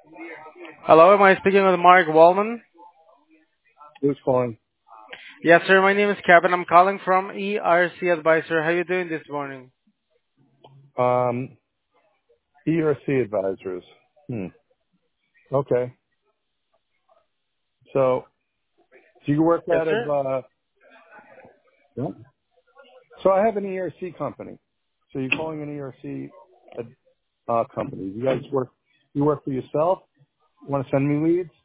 Hello, am I speaking with Mark Wallman? Who's calling? Yes, sir. My name is Kevin. I'm calling from ERC Advisor. How you doing this morning? Um, ERC advisors. Okay. So, do you work Yes, out of, sir. yeah. So I have an ERC company. So you're calling an ERC company. You guys work, you work for yourself? Want to send me leads?